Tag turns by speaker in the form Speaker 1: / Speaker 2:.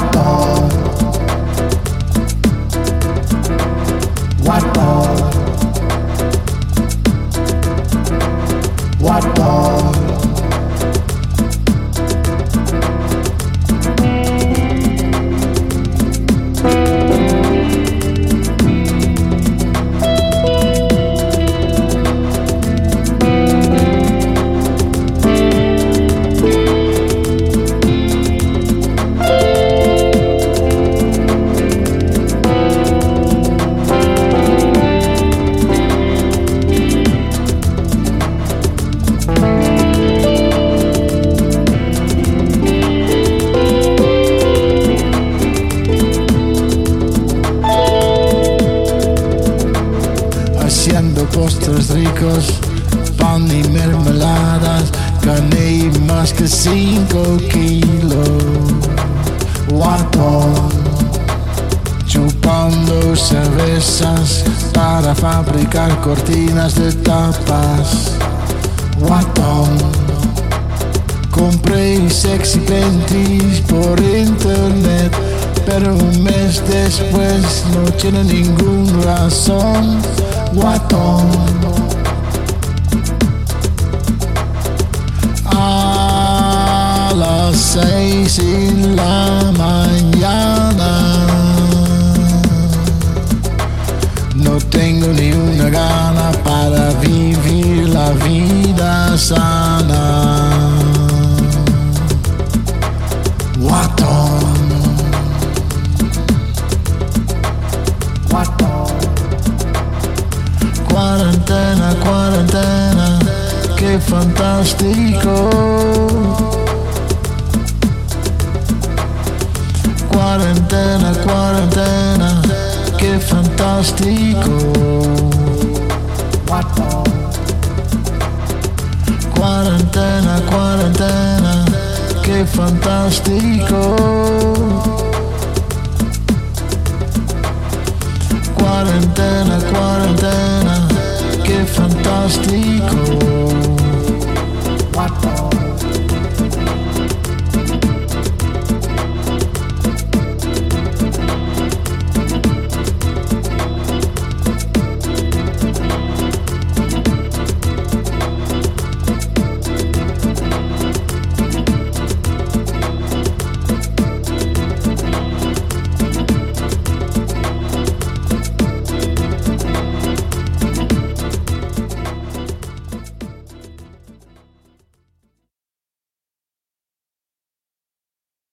Speaker 1: What more? What more? What more? Haciendo postres ricos, pan y mermeladas, gané más que 5 kilos. What more? Chupando cervezas para fabricar cortinas de tapas. What more? Compré sexy panties por internet, pero un mes después no tiene ninguna razón. What on? A las 6 de la mañana no tengo ni una gana para vivir la vida sana. What on? What on? Cuarentena, cuarentena, qué fantástico. Cuarentena, cuarentena, qué fantástico. Cuarentena, cuarentena, qué fantástico. Cuarentena, cuarentena, qué fantástico. What more?